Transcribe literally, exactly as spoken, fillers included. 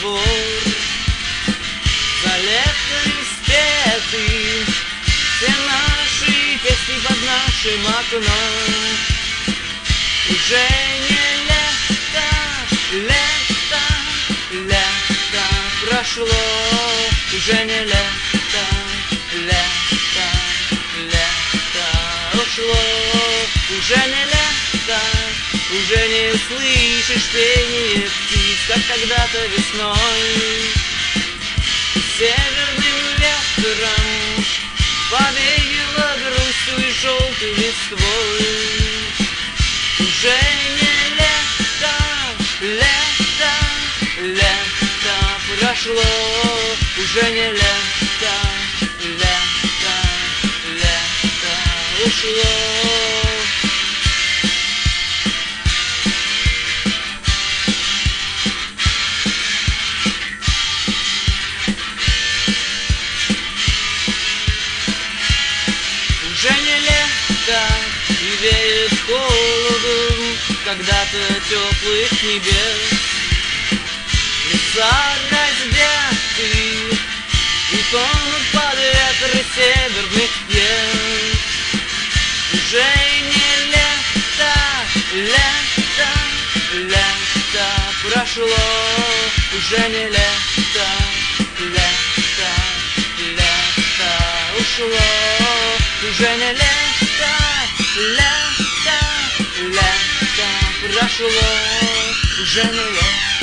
двор. За лето испеты все наши песни под нашим окном. Уже не лето, лето, лето прошло. Уже не лето, лето, лето ушло. Уже не лето, уже не услышишь пение птиц, как когда-то весной. Северным ветром повеяло грустью и желтой листвой. Уже не лето, лето, лето прошло. Уже не лето, лето, лето ушло. Уже не лето и веет холодом когда-то теплых небес. Леса раздеты и тонут под ветры северных пьес. Уже не лето, лето, лето прошло. Уже не лето, лето, лето ушло. Уже не лето, лето, лето прошло. Уже не лето.